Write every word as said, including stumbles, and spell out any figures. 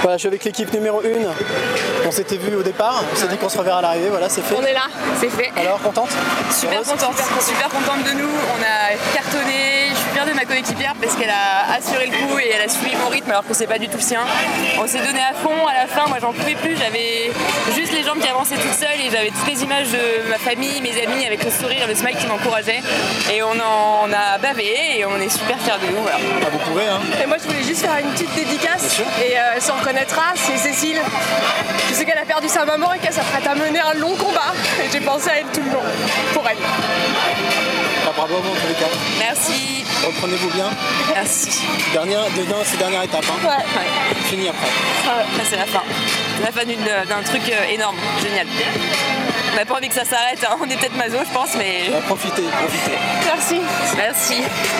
Voilà, je suis avec l'équipe numéro une. On s'était vu au départ, on s'est dit qu'on se reverra à l'arrivée, voilà, c'est fait. On est là, c'est fait. Alors, contente? Super contente, super contente de nous. On a cartonné, je suis fière de ma coéquipière parce qu'elle a assuré le coup et elle a suivi mon rythme alors que c'est pas du tout le sien. On s'est donné à fond, à la fin, moi j'en pouvais plus, j'avais juste les jambes qui avançaient toutes seules et j'avais toutes les images de ma famille, mes amis avec le sourire, le smile qui m'encourageait. Et on, en, on a bavé et on est super fiers de nous. Voilà. Ah, vous pourrez, hein. Et moi je voulais juste faire une petite dédicace et euh, elle s'en reconnaîtra, c'est Cécile. Je sais qu'elle a perdu sa maman et qu'elle s'apprête à mener un long combat et j'ai pensé à elle tout le long, pour elle. Ah, bravo en tous les cas. Merci. Reprenez-vous bien. Merci. Dernière, dedans, c'est dernière étape. Hein. Ouais. Ouais. Fini après. Ouais. Là, c'est la fin. La fin d'une- d'un truc euh, énorme, génial. On n'a pas envie que ça s'arrête, hein. On est peut-être maso, je pense, mais Euh, profitez, profitez. Merci. merci.